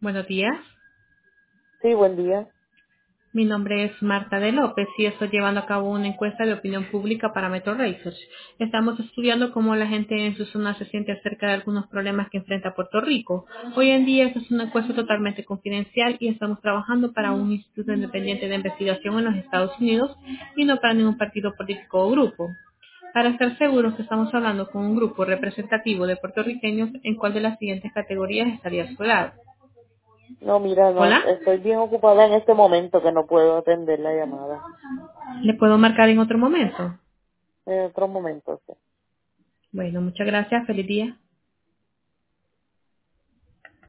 Buenos días. Sí, buen día. Mi nombre es Marta de López y estoy llevando a cabo una encuesta de opinión pública para Metro Research. Estamos estudiando cómo la gente en su zona se siente acerca de algunos problemas que enfrenta Puerto Rico. Hoy en día esta es una encuesta totalmente confidencial y estamos trabajando para un instituto independiente de investigación en los Estados Unidos y no para ningún partido político o grupo. Para estar seguros que estamos hablando con un grupo representativo de puertorriqueños, ¿en cuál de las siguientes categorías estaría a su lado? No, mira, no, Hola, estoy bien ocupada en este momento que no puedo atender la llamada. ¿le puedo marcar en otro momento? En otro momento, sí. Bueno, muchas gracias. Feliz día.